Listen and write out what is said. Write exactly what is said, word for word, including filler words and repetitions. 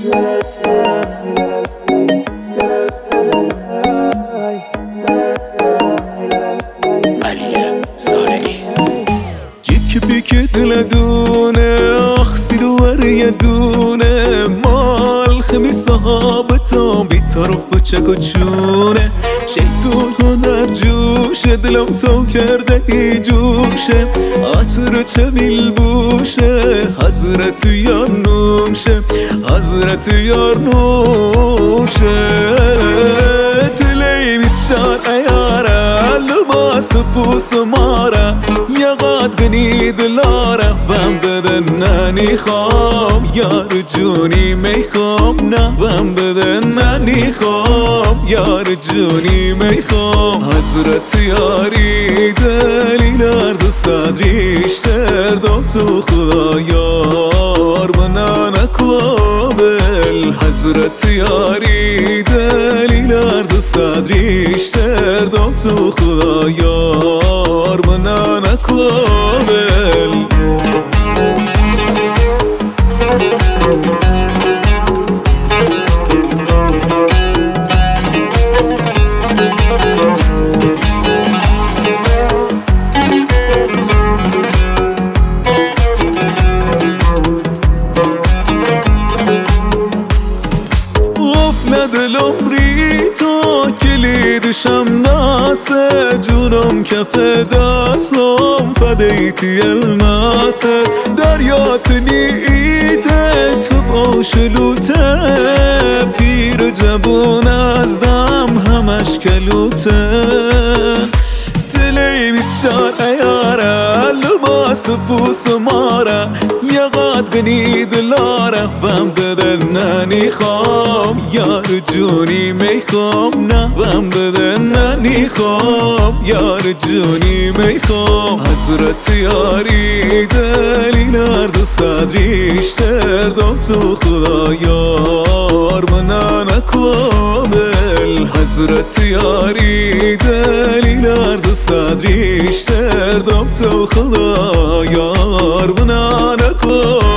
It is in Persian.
یکی پیک دل دونه آخسی دوار یه دونه مال خمی صحابتا بی طرف و چک و چونه شیطون هنر جوشه دلم تو کرده ای جوشه عطر چه بیل بوشه حضرت یار نوشه حضرت یار نوشه تلی بیشار ایاره لباس پوس ماره یقاد گنی دلاره بم بدن ننی خوام یار جونی میخوام نه بم بدن ننی خوام یار جونی میخوام حضرت یاری دلیل عرض صدریش دردم تو خدا یار من نکوابل حضرت یاری دلیل عرض صدریش دردم تو خدا یار من نکوابل دلم ری تو کلیدشم ناسه جونم کف دستم فدیتی الماسه دریات نیده تو باشلوته پیر جبون از دم همش کلوته دلی بیشار ایاره لباس پوس ماره یقاد گنی دلاره بم بدن ننی خوام یار جونی میخوام نه بم بدن ننی خوام یار جونی میخوام حضرت یاری دلیل عرض صدریش دردم تو خدا یار من نکوابل حضرت یاری دلیل عرض صدریش دردم تو خدا یار من نکوابل